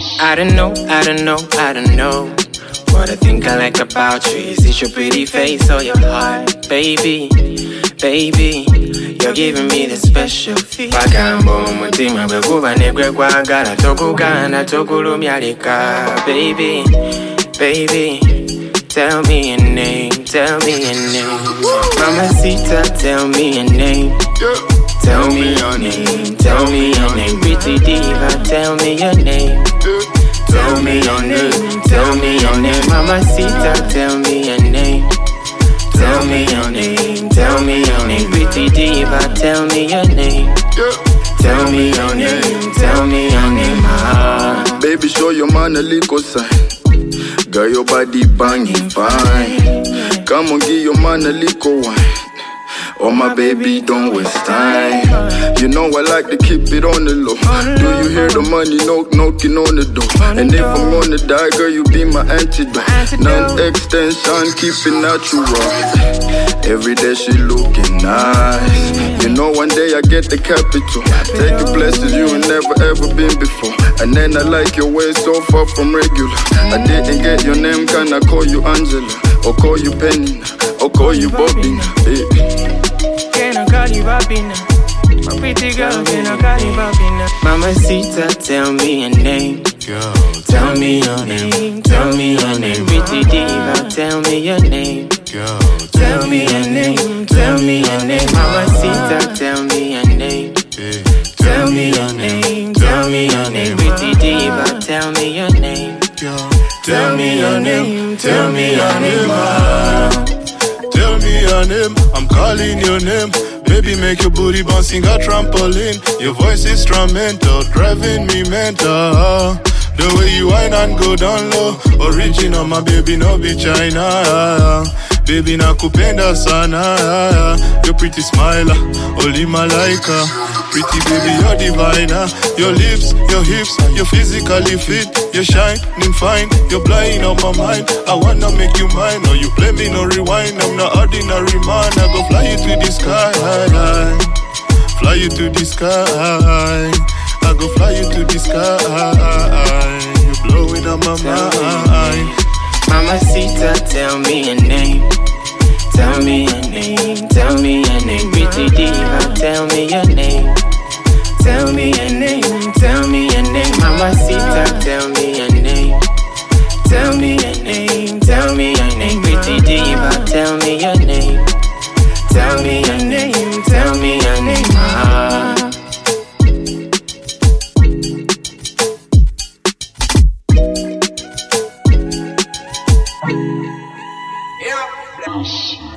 I don't know. What I think I like about you is it your pretty face or your heart, baby. You're giving me the special feel. Pagambo mutima bwekuba negwe kwagala tokugana tokulumyalika, baby. Tell me your name. Mamacita, tell me your name. Tell me your name. Pretty diva, tell me your name. Tell me your name. Mamacita, tell me your name. Tell me your name. Pretty diva, tell me your name. Tell me your name. Ah. Baby, show your man a little sign. Girl, your body banging fine. Come on, give your man a little wine. Oh my baby, don't waste time. You know I like to keep it on the low. Do you hear the money knocking on the door? And if I'm gonna die, girl, you be my antidote. None extension, keep it natural. Every day she looking nice. You know one day I get the capital. Take you places you ain't never ever been before. And then I like your way so far from regular. I didn't get your name, can I call you Angela? Or call you Penny? Or call you Bobby? Can I call you Bobina? My pretty girl, can I call you Bobina? Mamacita, tell me your name. Tell me your name. Pretty diva, tell me your name. Tell me your name. Mamacita, tell me your name. Tell me your name. Pretty diva, tell me your name. Tell me your name. Tell me your name, I'm calling your name. Baby, make your booty bouncing a trampoline. Your voice is instrumental, driving me mental. The way you whine and go down low. Original, my baby, no be China. Baby, nakupenda sana. Your pretty smile, only malaika. Pretty baby, you're diviner. Your lips, your hips, you're physically fit. You're shining fine, you're blowing up my mind. I wanna make you mine, no you play me, no rewind. I'm not ordinary man, I go fly you to the sky. Fly you to the sky. I go fly you to the sky. You're blowing up my mind. Mamacita, tell me your name. Tell me your name. Pretty diva, tell me your name. Tell me your name. Mamacita, tell me your name. Tell me your name. Pretty diva, tell me your name. Tell me your name. Ah. Yeah.